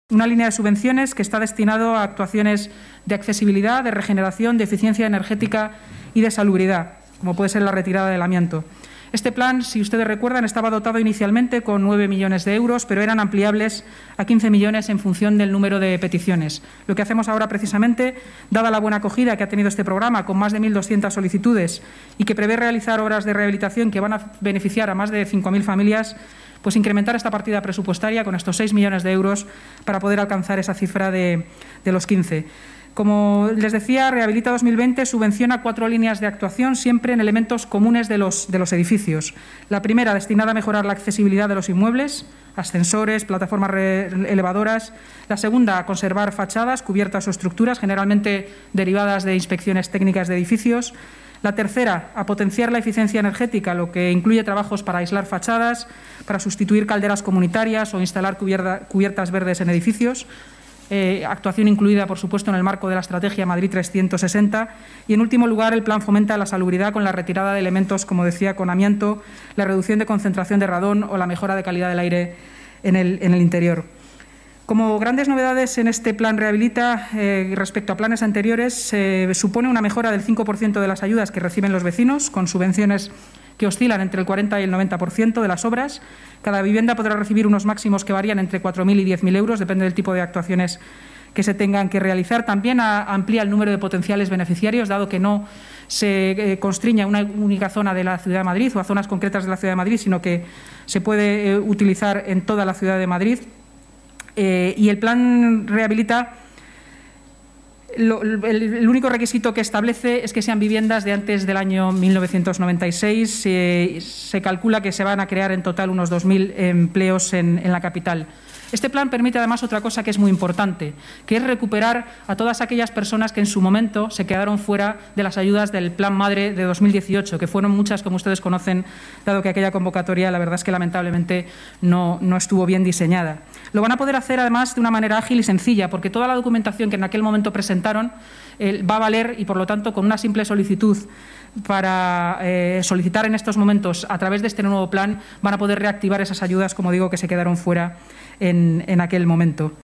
Una línea de subvenciones que está destinado a actuaciones de accesibilidad, de regeneración, de eficiencia energética y de salubridad, como puede ser la retirada del amianto. Este plan, si ustedes recuerdan, estaba dotado inicialmente con 9 millones de euros, pero eran ampliables a 15 millones en función del número de peticiones. Lo que hacemos ahora, precisamente, dada la buena acogida que ha tenido este programa, con más de 1.200 solicitudes y que prevé realizar obras de rehabilitación que van a beneficiar a más de 5.000 familias, pues incrementar esta partida presupuestaria con estos 6 millones de euros para poder alcanzar esa cifra de los 15. Como les decía, Rehabilita 2020 subvenciona 4 líneas de actuación, siempre en elementos comunes de los edificios. La primera, destinada a mejorar la accesibilidad de los inmuebles, ascensores, plataformas elevadoras. La segunda, a conservar fachadas, cubiertas o estructuras, generalmente derivadas de inspecciones técnicas de edificios. La tercera, a potenciar la eficiencia energética, lo que incluye trabajos para aislar fachadas, para sustituir calderas comunitarias o instalar cubiertas verdes en edificios. Actuación incluida, por supuesto, en el marco de la Estrategia Madrid 360. Y, en último lugar, el plan fomenta la salubridad con la retirada de elementos, como decía, con amianto, la reducción de concentración de radón o la mejora de calidad del aire en el interior. Como grandes novedades en este plan Rehabilita, respecto a planes anteriores, supone una mejora del 5% de las ayudas que reciben los vecinos, con subvenciones que oscilan entre el 40 y el 90% de las obras. Cada vivienda podrá recibir unos máximos que varían entre 4.000 y 10.000 euros, depende del tipo de actuaciones que se tengan que realizar. También amplía el número de potenciales beneficiarios, dado que no se constriña a una única zona de la Ciudad de Madrid o a zonas concretas de la Ciudad de Madrid, sino que se puede utilizar en toda la Ciudad de Madrid. Y el plan Rehabilita, el único requisito que establece es que sean viviendas de antes del año 1996. Se calcula que se van a crear en total unos 2.000 empleos en la capital. Este plan permite además otra cosa que es muy importante, que es recuperar a todas aquellas personas que en su momento se quedaron fuera de las ayudas del Plan Madre de 2018, que fueron muchas, como ustedes conocen, dado que aquella convocatoria, la verdad es que lamentablemente no estuvo bien diseñada. Lo van a poder hacer además de una manera ágil y sencilla, porque toda la documentación que en aquel momento presentaron va a valer y, por lo tanto, con una simple solicitud para solicitar en estos momentos a través de este nuevo plan, van a poder reactivar esas ayudas, como digo, que se quedaron fuera en aquel momento.